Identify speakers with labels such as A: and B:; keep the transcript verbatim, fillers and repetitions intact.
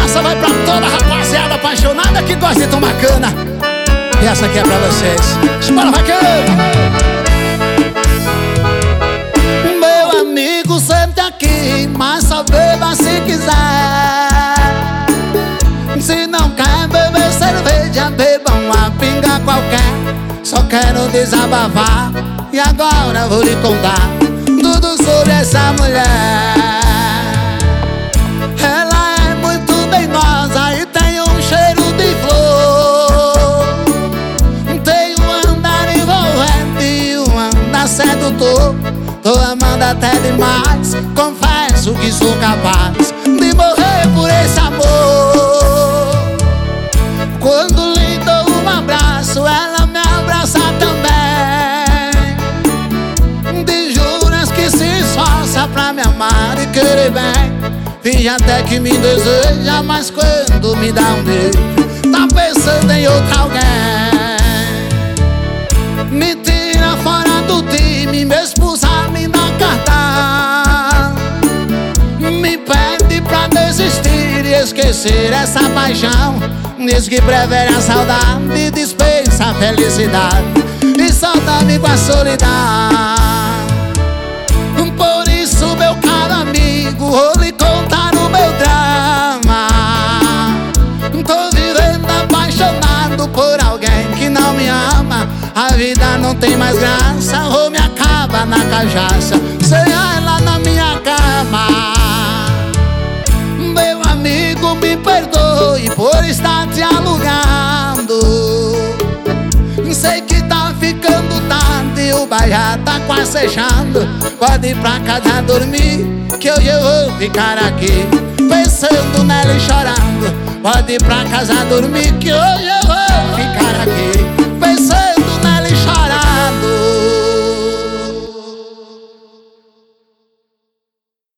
A: Essa vai pra toda a rapaziada apaixonada que gosta de tomar cana. E essa aqui é pra vocês. Bora, vaqueiro!
B: Meu amigo, sente aqui, mas só beba se quiser. Se não quer beber cerveja, beba uma pinga qualquer. Só quero desabafar e agora vou lhe contar tudo sobre essa mulher. Ela é muito dengosa e tem um cheiro de flor. Tem um andar envolvente e um andar sedutor. Tô amando até demais, confesso que sou capaz de morrer por esse amor. Quando lhe dou um abraço, ela me abraça também. De juras que se esforça pra me amar e querer bem. Finge até que me deseja, mas quando me dá um beijo, tá pensando em outra alguém. Me tira fora do time, me expulsa, me dá cartão. Me pede pra desistir e esquecer essa paixão. Diz que prefere a saudade e dispensa a felicidade e solta-me com a solidão. Por isso, meu caro amigo, vou lhe contar o meu drama. Tô vivendo apaixonado por alguém que não me ama. A vida não tem mais graça, ou me acaba na cachaça sem ela na minha cama. Meu amigo, me perdoe por estar te alugando. Sei que tá ficando tarde, o bar já tá quase fechando. Pode ir pra casa dormir, que hoje eu vou ficar aqui pensando nela e chorando. Pode ir pra casa dormir, que hoje eu vou ficar